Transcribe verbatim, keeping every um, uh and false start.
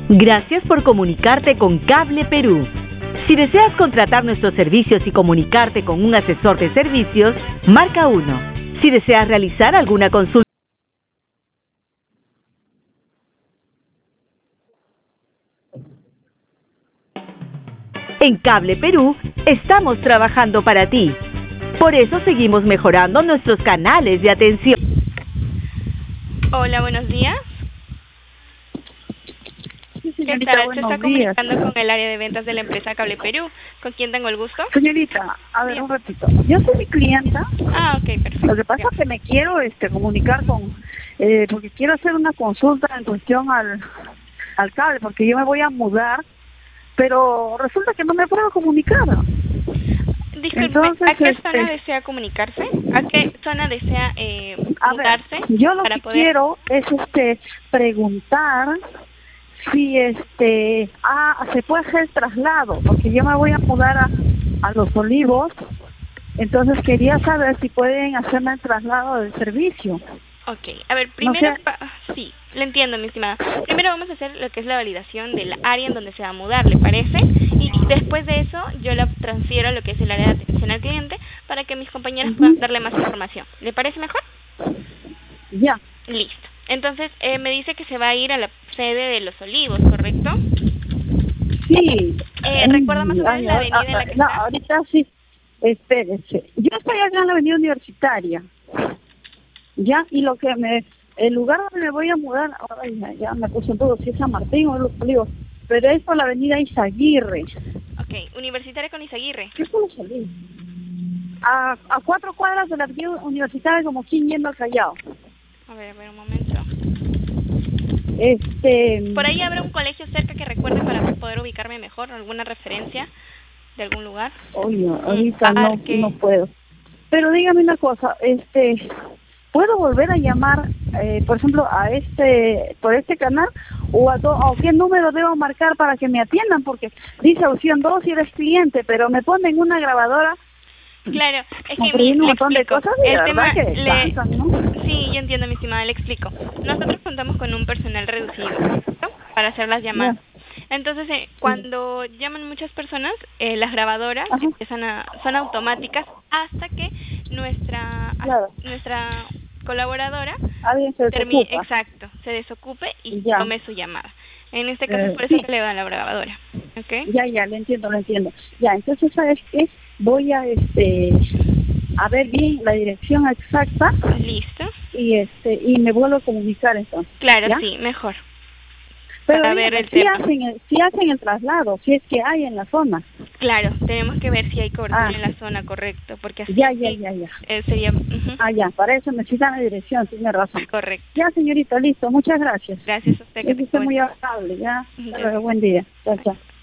Gracias por comunicarte con Cable Perú. Si deseas contratar nuestros servicios y comunicarte con un asesor de servicios, marca uno. Si deseas realizar alguna consulta, en Cable Perú estamos trabajando para ti. Por eso seguimos mejorando nuestros canales de atención. Hola, buenos días. Sí, ¿Qué señorita, tal? Se buenos está días. comunicando con el área de ventas de la empresa Cable Perú. ¿Con quién tengo el gusto? Señorita, a ver, Bien. un ratito. Yo soy mi clienta. Ah, ok, perfecto. Lo que pasa es que me quiero este comunicar con... Eh, porque quiero hacer una consulta en cuestión al, al cable, porque yo me voy a mudar, pero resulta que no me puedo comunicar. Disculpe, Entonces, ¿a qué este, zona desea comunicarse? ¿A qué zona desea eh, A mudarse? ver, yo lo para que poder... quiero es este preguntar si este ah se puede hacer el traslado, porque yo me voy a mudar a, a Los Olivos, entonces quería saber si pueden hacerme el traslado del servicio. Ok, a ver, primero, No sé. pa- sí, le entiendo, mi estimada. Primero vamos a hacer lo que es la validación del área en donde se va a mudar, ¿le parece? Y después de eso, yo la transfiero a lo que es el área de atención al cliente para que mis compañeros Ujú. puedan darle más información. ¿Le parece mejor? Ya. Listo. Entonces, eh, me dice que se va a ir a la sede de Los Olivos, ¿correcto? Sí. Eh, ¿recuerda más o menos Ay, la avenida en la que no, está? ahorita sí. Espérese. Yo estoy acá en la Avenida Universitaria. Ya, y lo que me... El lugar donde me voy a mudar, ay, ya, ya me puse en todo, si es San Martín o Los Olivos, pero es por la Avenida Izaguirre. Ok, Universitaria con Izaguirre. ¿Qué puedo salir? A, a cuatro cuadras de la Avenida Universitaria, como quien yendo al Callao. A ver, a ver, un momento. Este... ¿Por ahí habrá un colegio cerca que recuerde para poder ubicarme mejor? ¿Alguna referencia de algún lugar? Oye, Un ahorita no, parque. no puedo. Pero dígame una cosa, este... ¿Puedo volver a llamar, eh, por ejemplo, a este, por este canal? ¿O a, do, a qué número debo marcar para que me atiendan? Porque dice opción dos si eres cliente, pero me ponen una grabadora Claro, es como que mi, pidiendo un le montón de explico. cosas y de El verdad tema, que le, cansan, ¿no? sí, yo entiendo, mi estimada, le explico. Nosotros contamos con un personal reducido, ¿no? Para hacer las llamadas. Entonces, eh, cuando llaman muchas personas, eh, las grabadoras Ajá. empiezan a, son automáticas hasta que nuestra Claro. nuestra colaboradora Alguien se termine, desocupa. exacto, se desocupe y Ya. tome su llamada. En este caso, Eh, por eso sí. se le da la grabadora, ¿ok? Ya, ya, lo entiendo, lo entiendo. Ya, entonces, ¿sabes qué? Voy a, este, a ver bien la dirección exacta Listo. y, este, y me vuelvo a comunicar entonces. Claro, ¿Ya? sí, mejor. Pero Para ver dígame, el si tema. hacen el, si hacen el traslado, si es que hay en la zona. Claro, tenemos que ver si hay cobertura Ah. en la zona, correcto, porque así Ya, ya, sí, ya, ya. eh, sería ujú, Ah, ya, para eso necesitan la dirección, tiene razón. correcto. Ya, señorita, listo, muchas gracias. Gracias a usted, que Es tenga usted buen muy día. amable, ya. Hasta Ya. luego, buen día. Chao, chao.